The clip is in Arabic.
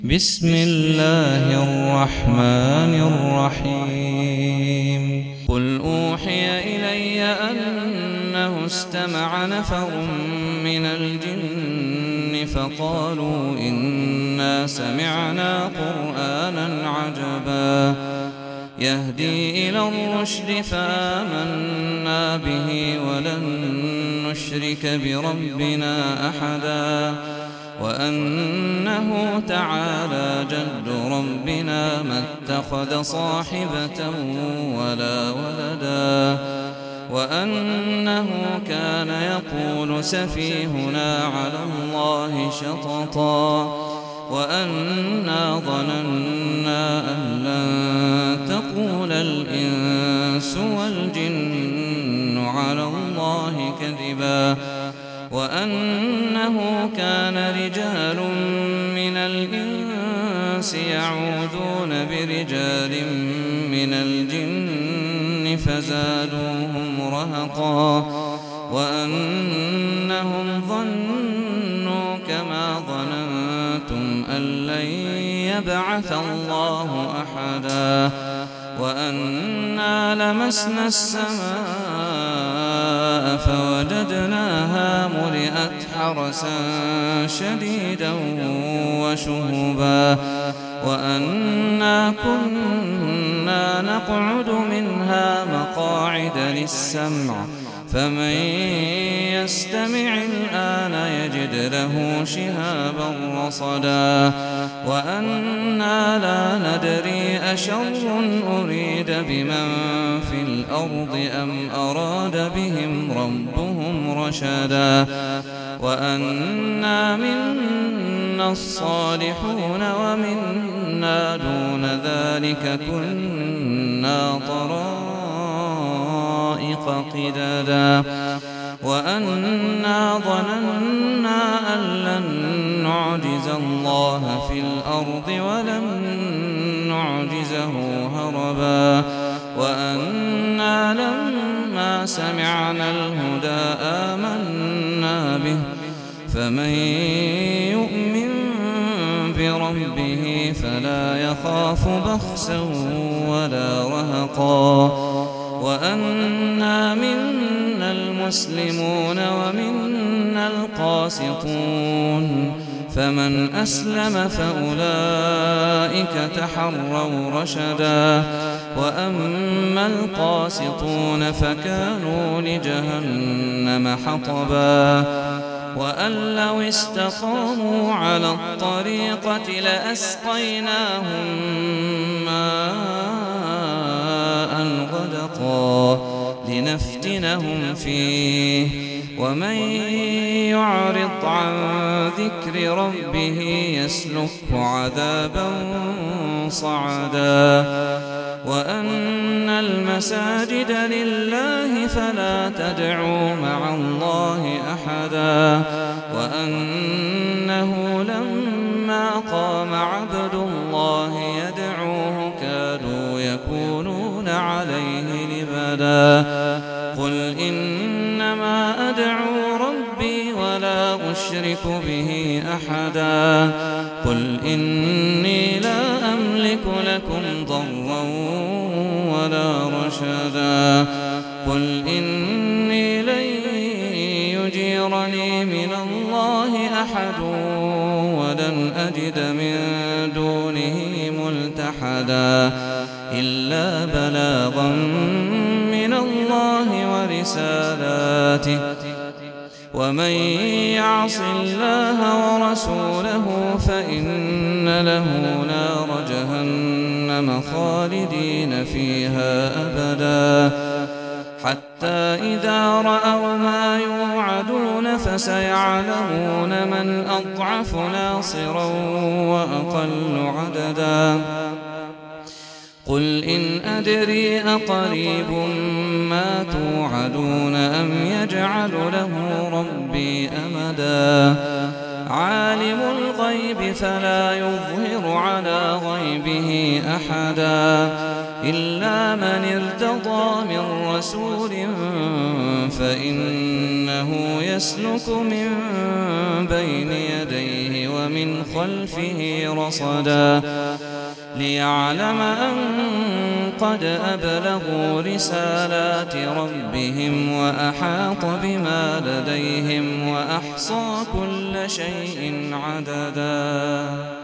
بسم الله الرحمن الرحيم قل أوحي إلي أنه استمع نفر من الجن فقالوا إنا سمعنا قرآنا عجبا يهدي إلى الرشد فآمنا به ولن نشرك بربنا أحدا وأنه تعالى جد ربنا ما اتخذ صاحبة ولا ولدا وأنه كان يقول سفيهنا على الله شططا وأنا ظننا أن لن تقول الإنس والجن على الله كذبا وأنه كان رجال من الإنس يعوذون برجال من الجن فزادوهم رهقا وأنهم ظنوا كما ظننتم أن لن يبعث الله أحدا وأنا لمسنا السماء فوجدناها ملئت حرسا شديدا وشهبا وأنا كنا نقعد منها مقاعد للسمع فمن يستمع الآن يجد له شهابا رصدا وأنا لا ندري أشر أريد بمن في الأرض أم أراد بهم ربهم رشدا وأنا منا الصالحون ومنا دون ذلك كنا طرائق قددا وأنا ظننا أن لن نعجز الله في الأرض ولن نعجزه هربا وأنا لما سمعنا الهدى آمنا به فمن يؤمن بربه فلا يخاف بخسا ولا رهقا وأنا منا المسلمون ومنا القاسطون فمن أسلم فأولئك تحروا رشدا وأما القاسطون فكانوا لجهنم حطبا وأن لو استقاموا على الطريقة لأسقيناهم ماء غدقا لنفتنهم فيه ومن يعرض عن ذكر ربه يسلكه عذابا صعدا وأن المساجد لله فلا تدعوا مع الله أحدا وأنه لما قام عبد الله يدعوه كادوا يكونون عليه لبدا قل إنما أدعو ربي ولا أشرك به أحدا قل إني لا أملك لكم ضرا ولا رشدا قل إني لن يجيرني من الله أحد ولن أجد من دونه ملتحدا إلا بلاغا من الله ورسالاته ومن يعص الله ورسوله فإن له نار جهنم خالدين فيها أبدا حتى إذا رأوا ما يوعدون فسيعلمون من أضعف ناصرا وأقل عددا قل إن أدري أقريب ما توعدون أم يجعل له ربي أمدا عالم الغيب فلا يظهر على غيبه أحدا إلا من ارتضى من رسول فإنه يسلك من بين يديه ومن خلفه رصدا ليعلم أن قد أبلغوا رسالات ربهم وأحاط بما لديهم وأحصى كل شيء عددا.